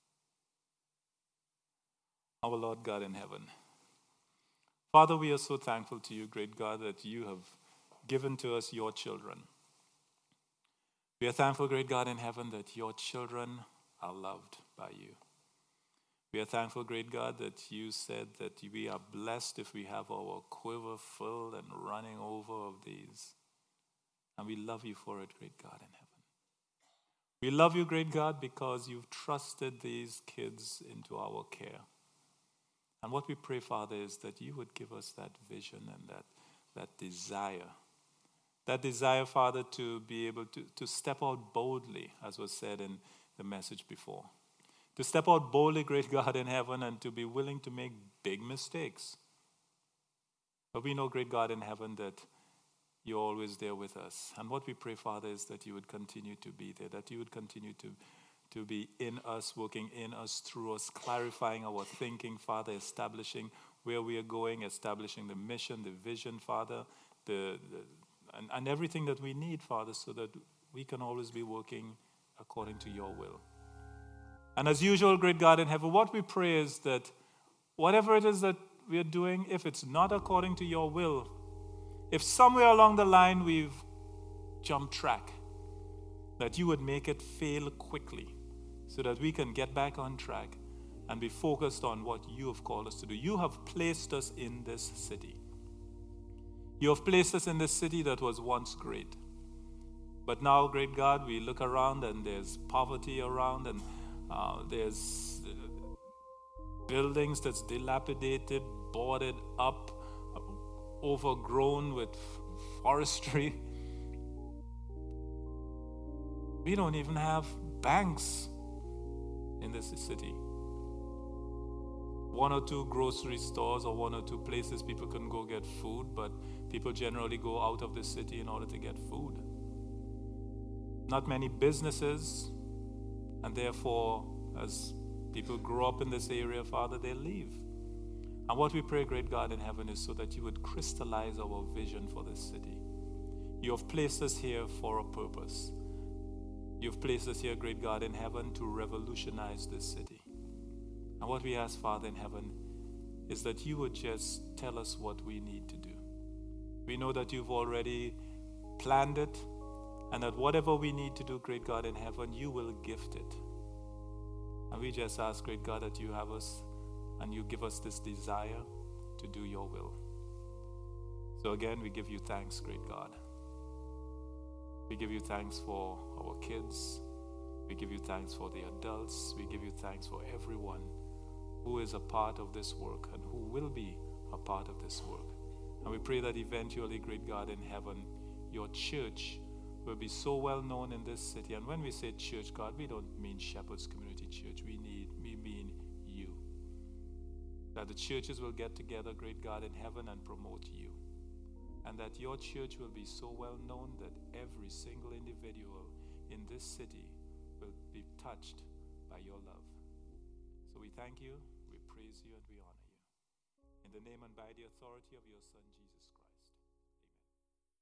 Our Lord God in heaven, Father, we are so thankful to you, great God, that you have given to us your children. We are thankful, great God in heaven, that your children are loved by you. We are thankful, great God, that you said that we are blessed if we have our quiver full and running over of these. And we love you for it, great God in heaven. We love you, great God, because you've trusted these kids into our care. And what we pray, Father, is that you would give us that vision and that desire. That desire, Father, to be able to step out boldly, as was said in the message before. To step out boldly, great God in heaven, and to be willing to make big mistakes. But we know, great God in heaven, that you're always there with us. And what we pray, Father, is that you would continue to be there, that you would continue to be in us, working in us, through us, clarifying our thinking, Father, establishing where we are going, establishing the mission, the vision, Father, and everything that we need, Father, so that we can always be working according to your will. And as usual, great God in heaven, what we pray is that whatever it is that we are doing, if it's not according to your will, if somewhere along the line we've jumped track, that you would make it fail quickly so that we can get back on track and be focused on what you have called us to do. You have placed us in this city. You have placed us in this city that was once great. But now, great God, we look around and there's poverty around, and there's buildings that's dilapidated, boarded up, overgrown with forestry. We don't even have banks in this city. One or two grocery stores or one or two places people can go get food, but people generally go out of the city in order to get food. Not many businesses, and therefore, as people grow up in this area, Father, they leave. And what we pray, great God in heaven, is so that you would crystallize our vision for this city. You have placed us here for a purpose. You've placed us here, great God in heaven, to revolutionize this city. And what we ask, Father in heaven, is that you would just tell us what we need to do. We know that you've already planned it, and that whatever we need to do, great God in heaven, you will gift it. And we just ask, great God, that you have us and you give us this desire to do your will. So again, we give you thanks, great God. We give you thanks for our kids. We give you thanks for the adults. We give you thanks for everyone who is a part of this work and who will be a part of this work. And we pray that eventually, great God in heaven, your church will be so well known in this city. And when we say church, God, we don't mean Shepherd's Community Church. We mean you. That the churches will get together, great God in heaven, and promote you. And that your church will be so well known that every single individual in this city will be touched by your love. So we thank you, we praise you, and we honor you. In the name and by the authority of your Son, Jesus.